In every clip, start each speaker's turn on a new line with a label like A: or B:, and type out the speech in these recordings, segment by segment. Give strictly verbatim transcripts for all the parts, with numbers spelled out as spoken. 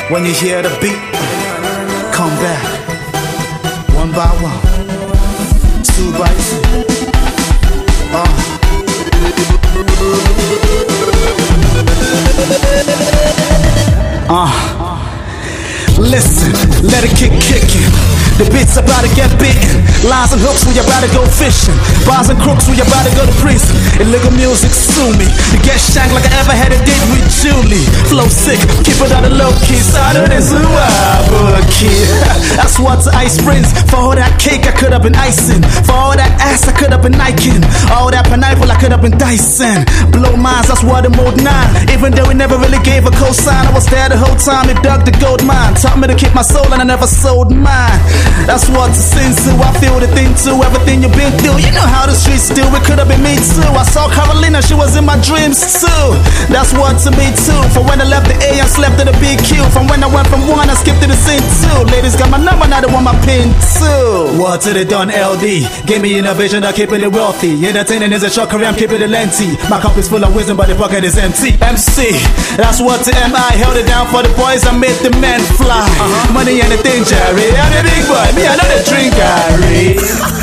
A: When you hear the beat, come back. One by one, two by two. Uh. Uh. Listen, let it kick kicking. The beats about to get bitten. Lines and hooks, we about to go fishing. Bars and crooks, we about to go to prison. Illegal music, sue me. To get shanked like I ever had a date with Julie. Flow sick, keep it on the low key. Started as a wild kid. That's what's Ice Prince. For all that cake, I could have been icing. For all that ass, I could have been Niking. All that pineapple, I could have been Dyson. Blow minds, that's what the mode nine. Even though we never really gave a cosign, I was there the whole time. It dug the gold mine. Taught me to keep my soul and I never sold mine. That's what's a sin to. I feel the thing too. Everything you've been through, you know how the streets do. It could have been me too. I saw Carolina, she was in my dreams too. That's what to me too. From when I left the A, I slept at the B Q. From when I went from one, I skipped to the scene two. Ladies got my number, now they want my pin too. What to the done L D? Give me innovation, I'm keeping it wealthy. Entertaining is a short career, I'm keeping it lengthy. My cup is full of wisdom, but the pocket is empty. M C, that's what to M I. Held it down for the boys, I made the men fly. Uh-huh. Money and the thing, Jerry. I'm the big boy, me I know the drink, Harry.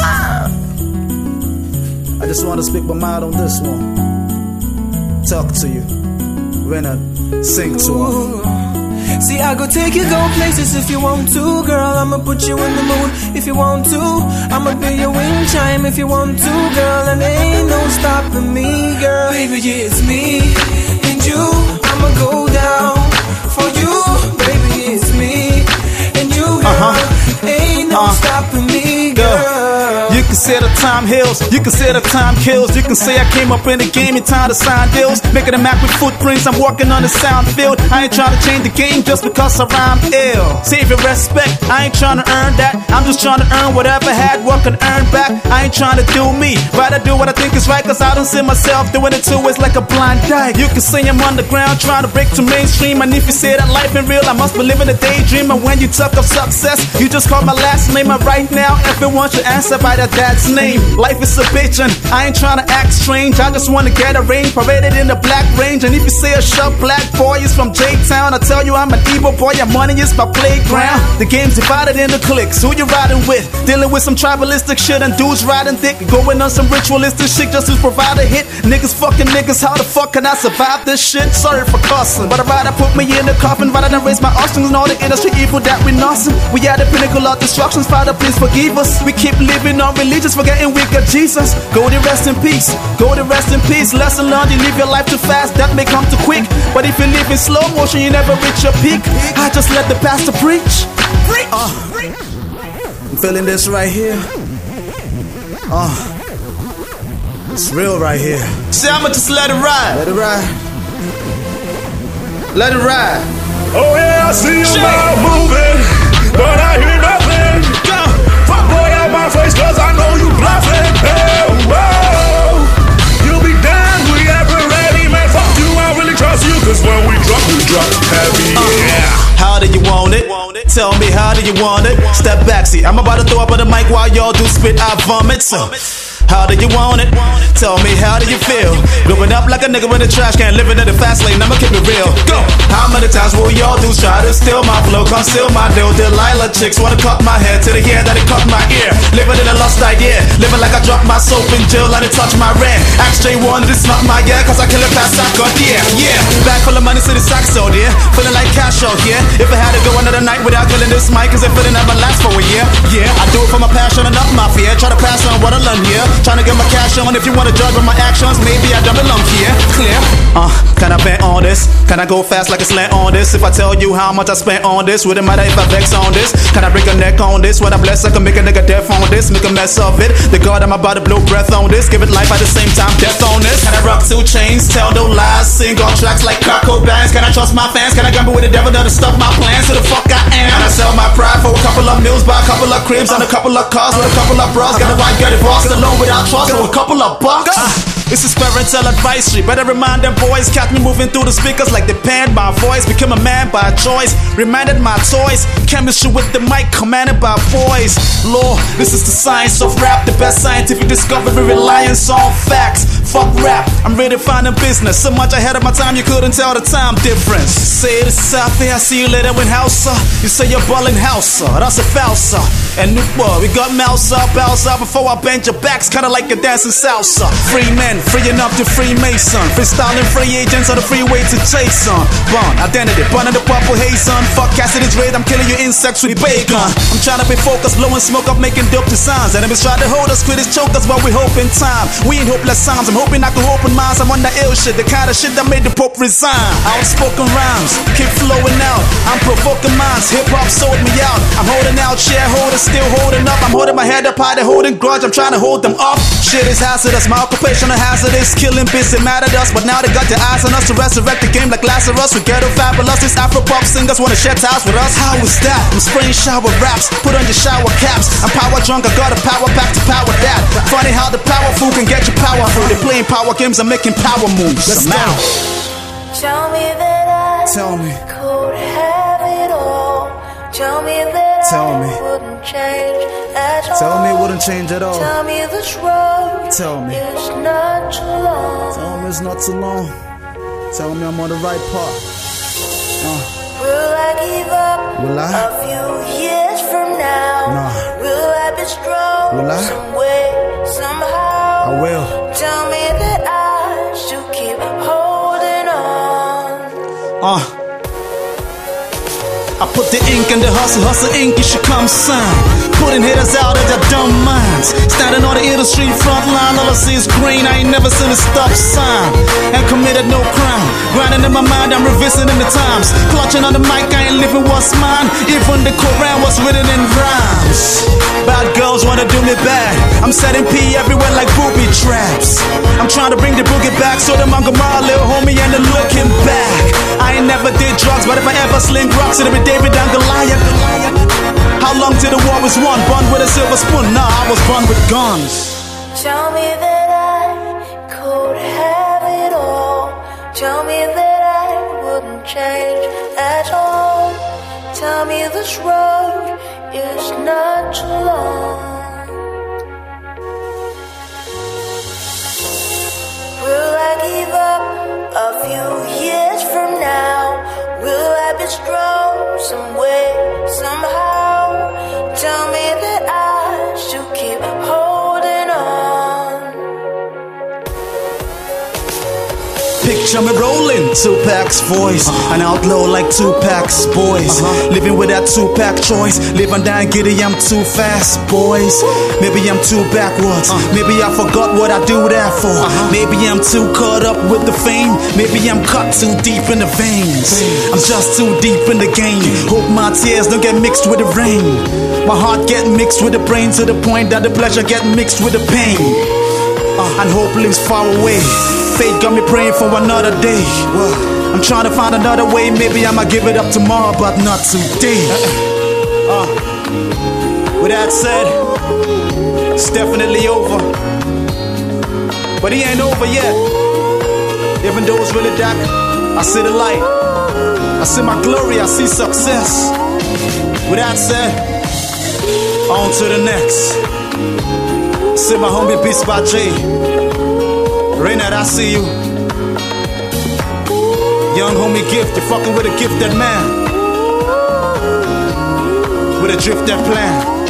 A: I just want to speak my mind on this one. Talk to you when I sing to her.
B: See, I go take you go places if you want to, girl. I'ma put you in the mood if you want to. I'ma be your wind chime if you want to, girl. And there ain't no stopping me, girl. Baby, yeah, it's me and you. I'ma go down for you. Baby, it's me and you, girl. Uh-huh. Ain't no uh, stopping me, girl.
A: You can say the time heals, you can say the time kills. You can say I came up in the game in time to sign deals. Making a map with footprints, I'm walking on the sound field. I ain't trying to change the game just because I rhyme ill. Save your respect, I ain't trying to earn that. I'm just trying to earn whatever had work and earn back. I ain't trying to do me, rather do what I think is right. Cause I don't see myself doing it too, it's like a blind dike. You can say I'm underground, trying to break to mainstream. And if you say that life ain't real, I must be living a daydream. And when you talk of success, you just call my last name. And right now, everyone should answer by their dad's name. Life is a bitch and I ain't trying to act strange. I just wanna get a range, paraded in the black range. And if you say a sharp black boy is from J-Town, I tell you I'm an evil boy and money is my playground. The game's divided into cliques, who you riding with? Dealing with some tribalistic shit and dudes riding thick. Going on some ritualistic shit just to provide a hit. Niggas fucking niggas, how the fuck can I survive this shit? Sorry for cussing, but I'd rather put me in the coffin rather than raise my options and all the industry evil that we nothing. We at the pinnacle of destructions, Father please forgive us. We keep living on religious, forgetting we got Jesus. Go to rest in peace, go to rest in peace. Lesson learned, you live your life too fast, that may come too quick. But if you live in slow motion, you never reach your peak. I just let the pastor preach. Uh, I'm feeling this right here. Uh, it's real right here. See, I'ma just let it ride. Let it ride. Let it ride.
C: Oh yeah, I see you now moving, but I hear nothing. Go. Fuck boy out my face, cause I know you bluffing. Hey, whoa. You'll be damned, we ever ready, man. Fuck you, I really trust you, cause when we drop, we drop heavy, yeah.
A: How do you want it? Tell me, how do you want it? Step back, see, I'm about to throw up on the mic while y'all do spit out vomit, so how do you want it? Tell me, how do you feel? Growing up like a nigga in the trash can, living in the fast lane, I'ma keep it real. Go! How many times will y'all dudes try to steal my flow, conceal my deal? Delilah chicks wanna cut my hair to the hair that it cut my ear. Living in a lost idea, living like I dropped my soap in jail and it touched my rent. Ask J one, this not my year, cause I kill it fast, I got yeah, yeah. Back full of money, city socks out here, feeling like cash out here. If I had to go another night without killing this mic, cause it feeling never last for a year. Yeah, I do it for my passion and not my fear. Try to pass on what I learned here. Trying to get my cash on. If you wanna judge by my actions, maybe I don't belong here. Clear? Uh, can I bet on this? Can I go fast like a slant on this? If I tell you how much I spent on this, wouldn't matter if I vex on this. Can I break a neck on this? When I bless, I can make a nigga deaf on this. Make a mess of it. The God, I'm about to blow breath on this. Give it life at the same time, death on this. Can I rock two chains? Tell no lies. Sing on tracks like Coco bands. Can I trust my fans? Can I gamble with the devil to stop my plans? Who the fuck I am? Can I sell my pride for a couple of meals, buy a couple of cribs and a couple of cars with a couple of bras? Got a white, get it bossed alone without trust. So a couple of bucks. This is parental advisory. Better remind them boys. Catch me moving through the speakers like they panned my voice. Became a man by choice. Reminded my toys. Chemistry with the mic commanded by boys. Law, this is the science of rap. The best scientific discovery reliance on facts. fuck rap, I'm redefining business. So much ahead of my time, you couldn't tell the time difference. Say this is out there, I see you later in house. You say you're ballin' house, that's a falsa. And new boy, we got mouse up, bounce up before I bend your backs, kinda like a dancing salsa. Free men, free enough to Freemason. Freestyling free agents on the freeway to chase on. Bond, identity, bun in the purple haze on. Fuck Cassidy's raid, I'm killing your insects with bacon. I'm trying to be focused, blowing smoke up, making dope designs. Enemies try to hold us, critics choke us, but we hope in time. We ain't hopeless sounds, I'm hoping I can open minds. I'm on the ill shit, the kind of shit that made the Pope resign. Outspoken rhymes, keep flowing out. I'm provoking minds, hip hop sold me out. I'm holding out, shareholders still holding up. I'm holding my head up high, they're holding grudge, I'm trying to hold them up. Shit is hazardous, my occupational hazardous. Killing bits, it mattered us, but now they got their eyes on us to resurrect the game like Lazarus. We ghetto fabulous, these Afro-pop singers wanna share towels with us. How is that? I'm spraying shower raps, put on your shower caps. I'm power drunk, I got a power pack to power that. Funny how the powerful can get you powerful. They're playing power games, I'm making power moves. Let's go.
D: Tell me that I
A: Tell me.
D: could have it all. Tell me that
A: Tell me.
D: I wouldn't change at all.
A: Tell me it wouldn't change at all.
D: Tell me this road
A: Tell me.
D: is not too long.
A: Tell me it's not too long. Tell me I'm on the right path. Uh.
D: Will I give up
A: Will I?
D: a few years from now?
A: Nah.
D: Will I be strong
A: Will I?
D: some way, somehow?
A: I will.
D: Tell me that I should keep holding on.
A: Uh. I put the ink in the hustle, hustle ink, you should come sign. Putting hitters out of their dumb minds. Standing on the industry front line, all I see is green, I ain't never seen a stop sign. And committed no crime. Grinding in my mind, I'm revisiting the times. Clutching on the mic, I ain't living what's mine. Even the Quran was written in rhymes. Bad girls wanna do me bad. I'm setting P everywhere like booby traps. I'm trying to bring the boogie back, so the manga my little homie and the looking back. I ain't never did drugs, but if I ever sling rocks, it'll be David and Goliath. How long till the war was won? Born with a silver spoon? Nah, I was born with guns.
D: Tell me that I could have it all. Tell me that I wouldn't change at all. Tell me this road is not too long. Will I give up a few years from now? Will I be strong some way, somehow? Tell me that I should keep holding on.
A: Picture me rolling, Tupac's voice. An outlaw like Tupac's boys. Living with that Tupac choice. Live and die giddy, I'm too fast, boys. Maybe I'm too backwards. Maybe I forgot what I do that for. Maybe I'm too caught up with the fame. Maybe I'm cut too deep in the veins. I'm just too deep in the game. Hope my tears don't get mixed with the rain. My heart get mixed with the brain to the point that the pleasure get mixed with the pain. And hope lives far away. Fate got me praying for another day. I'm trying to find another way. Maybe I'ma give it up tomorrow, but not today. Uh, with that said, it's definitely over. But he ain't over yet. Even though it's really dark, I see the light. I see my glory, I see success. With that said, on to the next. See my homie Beats by Jay. Raynard, I see you. Young homie Gift, you're fucking with a gifted man. With a drifted plan.